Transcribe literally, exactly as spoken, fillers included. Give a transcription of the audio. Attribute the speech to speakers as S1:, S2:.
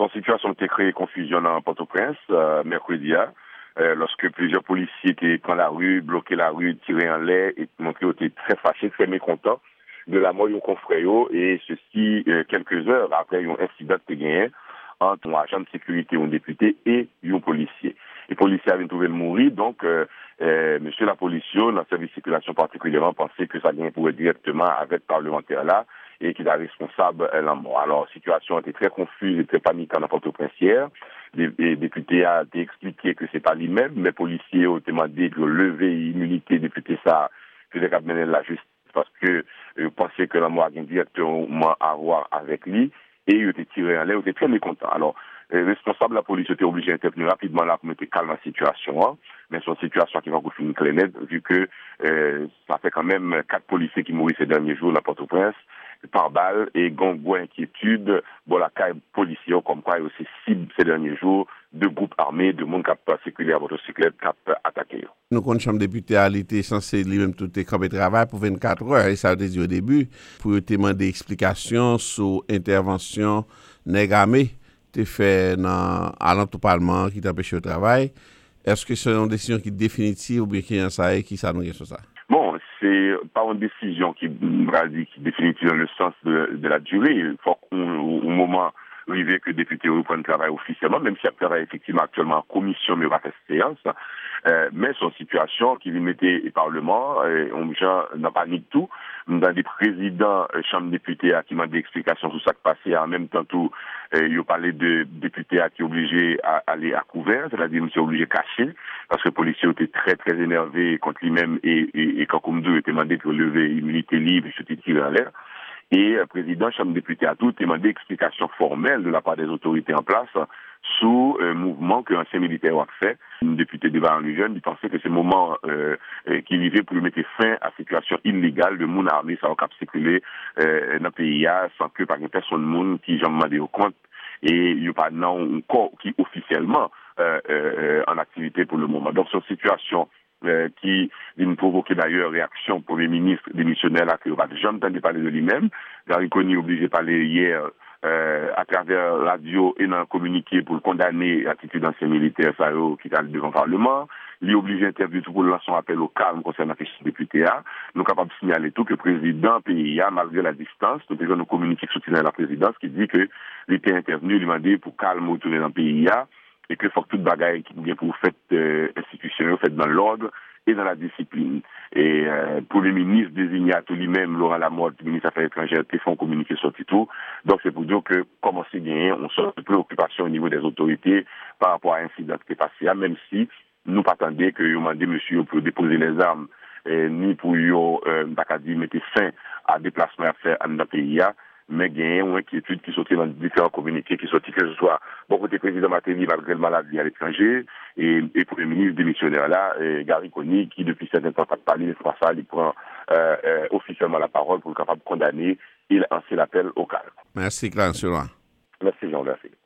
S1: son situation a créé confusion dans Port-au-Prince, euh, mercredi, euh, lorsque plusieurs policiers étaient dans la rue, bloquaient la rue, tiraient en l'air et montraient qu'ils étaient très fâchés, très mécontents de la mort de confrères, et ceci euh, quelques heures après un incident qui gagné entre un agent de sécurité, un député et un policier. Les policiers avaient trouvé le mourir, donc euh, euh, monsieur la police, dans le service de circulation particulièrement, pensait que ça gagnait pour être directement avec le parlementaire là et qu'il est responsable de la mort. Alors, la situation était très confuse et très paniquante dans Port-au-Prince hier. Les députés ont expliqué que c'est pas lui-même, mais les policiers ont demandé de lever l'immunité député ça, que les mener la justice parce que euh, pensaient que la mort avait directement à voir avec lui. Et il était tiré en l'air, il était très mécontent. Alors, le responsable de la police était obligé d'intervenir rapidement là pour mettre calme la situation. Hein. Mais c'est une situation qui va vous finir très nette, vu que euh, ça fait quand même quatre policiers qui mourent ces derniers jours dans Port-au-Prince, par balle, et gongo inquiétude, bon, la caille policière, comme quoi il y a aussi cible ces derniers jours, de groupes armés, de monde qui a circulé à motocyclette, qui a attaqué.
S2: Nous, comme chambre député, elle était censée lui-même tout est de travail pour vingt-quatre heures, et ça a été dit au début, pour demander des explications sur l'intervention négramée qui fait dans l'entour parlement qui t'empêche au travail. Est-ce que c'est une décision qui est définitive ou bien qui est ça et qui s'annonce sur ça?
S1: Bon, c'est pas une décision qui est définitive dans le sens de, de la durée. Il faut qu'au moment arrivé que le député reprenne le travail officiellement, même si elle travaille effectivement actuellement en commission, mais pas fait séance. Euh, mais son situation qui vient mettre le Parlement, euh, on n'a pas ni tout. Dans des présidents euh, chambre députés qui m'ont des explications sur ce qui passé, en même temps tout, euh, il a parlé de députés qui sont obligés à aller à couvert, c'est-à-dire monsieur obligé de cacher, parce que le policier était très très énervé contre lui-même et, et, et quand comme deux était demandé de lever l'immunité libre et se tirer en l'air. Et le président chambre députés a tout demandé explication formelle de la part des autorités en place sous un euh, mouvement que l'ancien militaire a fait. Un député de Varan-le-Jeune, il pensait que c'est le moment euh, euh, qui vivait pour mettre fin à la situation illégale de mon armée, ça va circuler euh, dans le pays sans que par une personne monde qui j'en demandé au compte. Et il n'y a pas un corps qui officiellement euh, euh, en activité pour le moment. Donc, cette situation Euh, qui vient provoquer d'ailleurs réaction pour le ministre démissionnaire là, qui n'a jamais entendu parler de lui-même. Gary Coney obligé de parler hier euh, à travers la radio et dans un communiqué pour condamner l'attitude d'ancien militaire ça, qui est devant le Parlement. Il est obligé d'interviewer tout pour lancer un appel au calme concernant la question député. Nous sommes capables de signaler tout que le président pays, malgré la distance, nous avons un communiqué qui soutient la présidence qui dit que l'État intervenu, lui demandé pour calme retourner dans le pays. Et que faut que toute bagaille qui vient pour faire euh, institutionnel fait dans l'ordre et dans la discipline. Et euh, pour le ministre désigné à tout lui-même, Laurent Lamotte, le ministre des Affaires étrangères, qui font communiquer sur tout. Donc c'est pour dire que comment c'est gagné, on sort de préoccupation au niveau des autorités par rapport à l'incident qui est passé, même si nous pas attendons que vous demandez monsieur pour déposer les armes, et, ni pour vous euh, mettre fin à déplacement à faire dans le pays. Mais il y a une inquiétude qui sortit dans différents communiqués qui sortit, que ce soit bon côté président Matéli malgré le maladie à l'étranger et, et pour le ministre démissionnaire là, et Gary Coney qui depuis certains temps pas parlé de ça, il prend euh, euh, officiellement la parole pour être capable de condamner et lancer l'appel au calme.
S2: Merci Clarence.
S1: Merci Jean, merci.